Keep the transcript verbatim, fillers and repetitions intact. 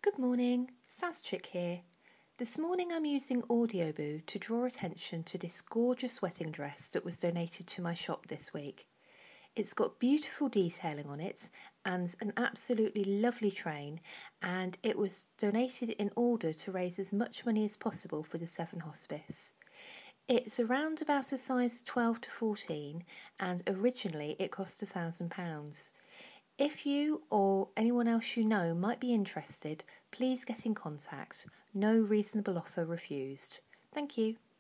Good morning, Sazchick here. This morning I'm using Audioboo to draw attention to this gorgeous wedding dress that was donated to my shop this week. It's got beautiful detailing on it and an absolutely lovely train, and it was donated in order to raise as much money as possible for the Severn Hospice. It's around about a size twelve to fourteen, and originally it cost a thousand pounds. If you or anyone else you know might be interested, please get in contact. No reasonable offer refused. Thank you.